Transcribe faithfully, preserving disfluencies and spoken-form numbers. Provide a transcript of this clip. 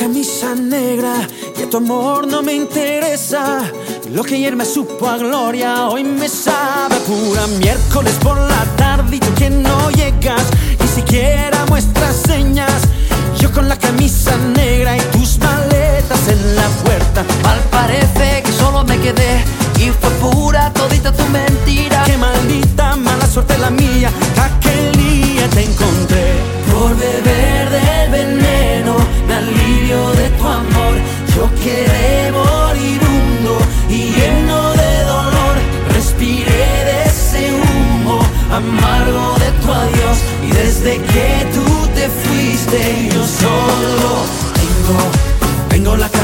camisa negra y a tu amor no me interesa. Lo que ayer me supo a gloria hoy me sabe a pura. Miércoles por la tarde y tú que no llegas, ni siquiera muestras señas. Yo con la camisa negra y tus maletas en la puerta. Mal parece que solo me quedé y fue pura todita tu mentira. Qué maldita mala suerte la mía, aquel día te encontré. Por beber del veneno me alivio de tu amor. Yo quedé moribundo y lleno de dolor. Respiré de ese humo amargo de tu adiós. Y desde que tú te fuiste yo solo tengo, tengo la